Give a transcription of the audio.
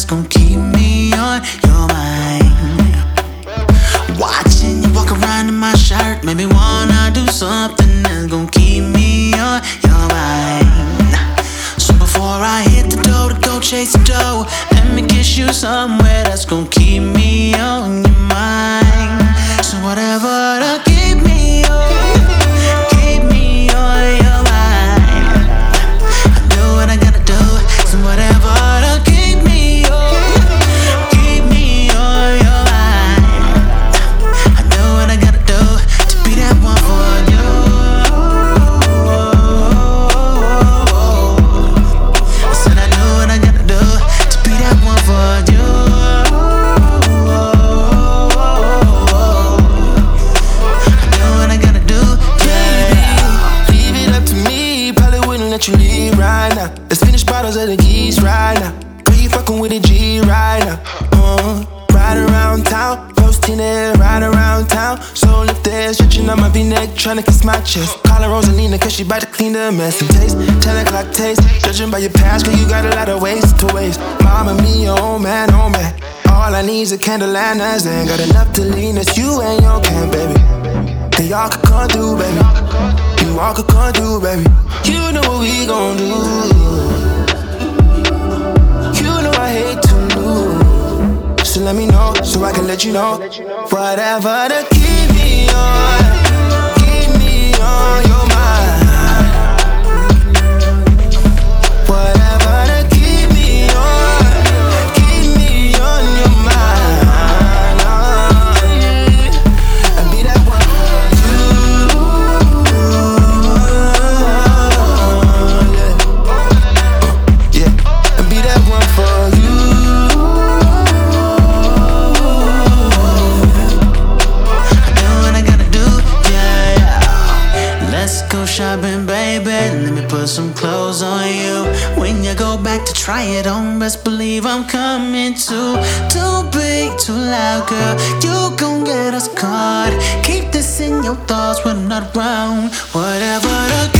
gon' keep me on your mind. Watching you walk around in my shirt made me wanna do something that's gon' keep me on your mind. So before I hit the door to go chase the dough, let me kiss you somewhere that's gon' keep me on your mind. So whatever to keep me on your mind. I do what I gotta do. So whatever to keep me on your mind. I do what I gotta do to be that one for you. I said I do what I gotta do to be that one for you. You leave right now. Let's finish bottles of the geese right now. Girl, you fucking with a G right now. Ride around town, roasting it right around town. So lift there, stretching on my V-neck, tryna kiss my chest. Calling Rosalina, cause she bout to clean the mess and taste. 10 o'clock taste, judging by your past, girl, you got a lot of ways to waste. Mama, me, oh man, oh man. All I need is a candle and a zen. Got enough to lean us, you and your can, baby. They all could come through, baby. You all could come through, baby. You know what we gon' do. You know I hate to lose. So let me know, so I can let you know. Whatever to keep me on your mind. Whatever to keep me on your mind. And be that one for you. And be that one for you. I do what I gotta do, yeah. Let's go shopping, baby. Let me put some clothes on you. When you go back to try it on, best believe I'm coming too. Too big, too loud, girl. You gon' get us caught. Keep this in your thoughts when I'm not around. Whatever the